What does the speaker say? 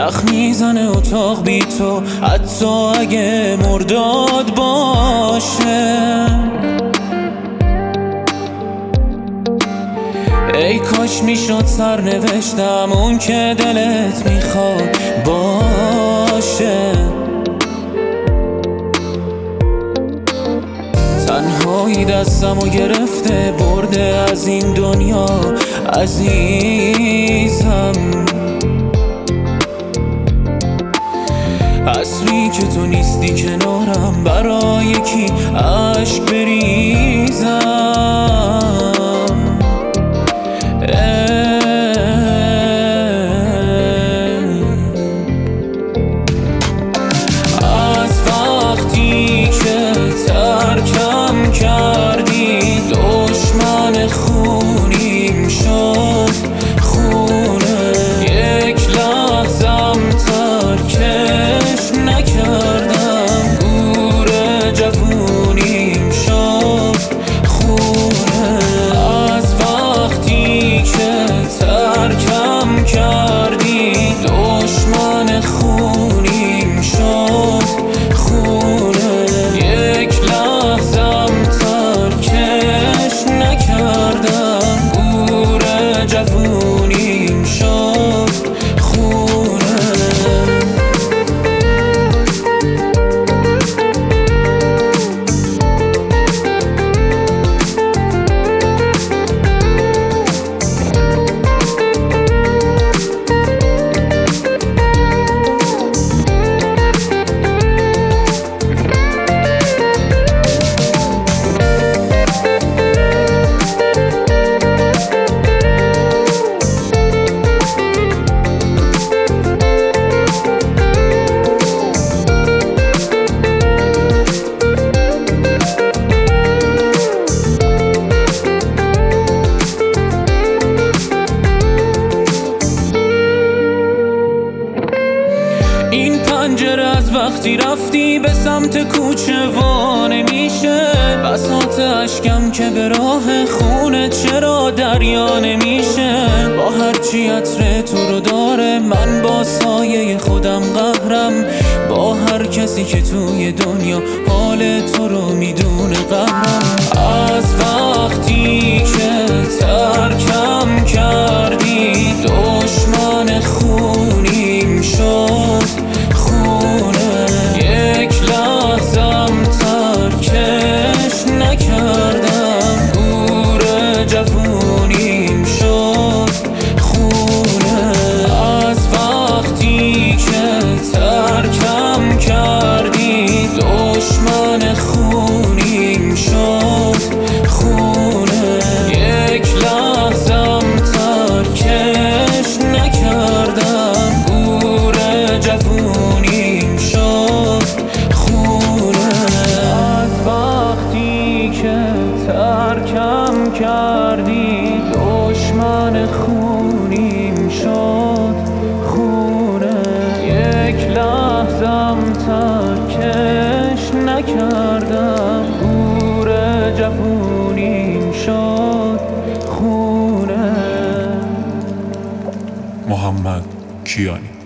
یخ میزنه اتاق بی تو، حتی اگه مرداد باشه. ای کاش میشد سرنوشتم اون که دلت میخواد باشه. تنهایی دستمو گرفته برده از این دنیا عزیزم. اصلی که تو نیستی کنارم، برای کی عشق بریزم. از وقتی که ترکم کردی دشمن خونیم شد خونه. یک لحظم ترکش نکردم، گور جوونیم شد خونه. از وقتی که ترکم کردی دشمن خونیم شد خونه. یک لحظم ترکش نکردم، گور جوونیم شد خونه. این پنجره از وقتی رفتی به سمت کوچه وا نمیشه. بساط اشکم که به راه خونه چرا دریا نمیشه. با هرچی عطر تو رو داره من با سایه خودم قهرم. با هر کسی که توی دنیا حال تو رو میدونه قهرم. از وقتی که ترکم کردی دشمن خونیم شد خونه. یک لحظم ترکش نکردم، گور جوونیم شد خونه. از وقتی که ترکم کردی دشمن خونیم شد خونه. یک لحظم ترکش نکردم، گور جوونیم شد خونه. از وقتی که ترکم کردی دشمن خونیم شد خونه. یک لحظم ترکش نکردم، گور جوونیم شد خونه. محمد کیانی.